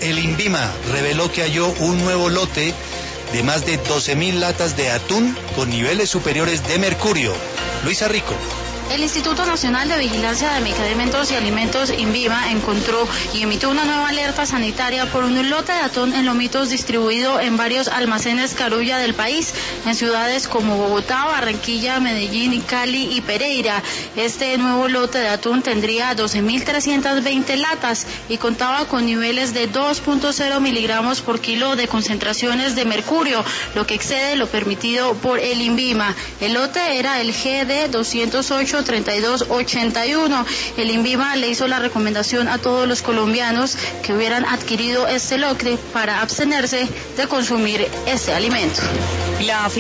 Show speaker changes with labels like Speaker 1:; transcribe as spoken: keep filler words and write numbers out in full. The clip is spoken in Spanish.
Speaker 1: El INVIMA reveló que halló un nuevo lote de más de doce mil latas de atún con niveles superiores de mercurio. Luisa Rico.
Speaker 2: El Instituto Nacional de Vigilancia de Medicamentos y Alimentos, INVIMA, encontró y emitió una nueva alerta sanitaria por un lote de atún en lomitos distribuido en varios almacenes Carulla del país, en ciudades como Bogotá, Barranquilla, Medellín, Cali y Pereira. Este nuevo lote de atún tendría doce mil trescientas veinte latas y contaba con niveles de dos punto cero miligramos por kilo de concentraciones de mercurio, lo que excede lo permitido por el INVIMA. El lote era el G D doscientos ocho treinta y dos ochenta y uno. El INVIMA le hizo la recomendación a todos los colombianos que hubieran adquirido este lote para abstenerse de consumir este alimento.
Speaker 3: La